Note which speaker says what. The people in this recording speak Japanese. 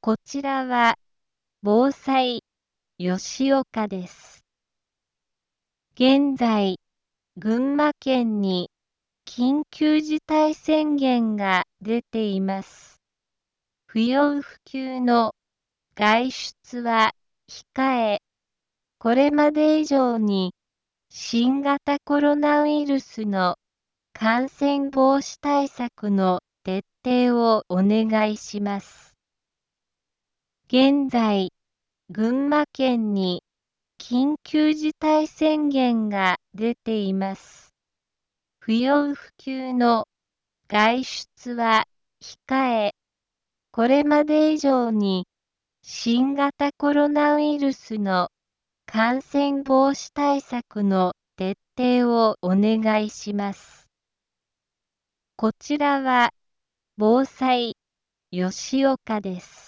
Speaker 1: こちらは防災吉岡です。現在、群馬県に緊急事態宣言が出ています。不要不急の外出は控え、これまで以上に新型コロナウイルスの感染防止対策の徹底をお願いします。現在、群馬県に緊急事態宣言が出ています。不要不急の外出は控え、これまで以上に新型コロナウイルスの感染防止対策の徹底をお願いします。こちらは防災吉岡です。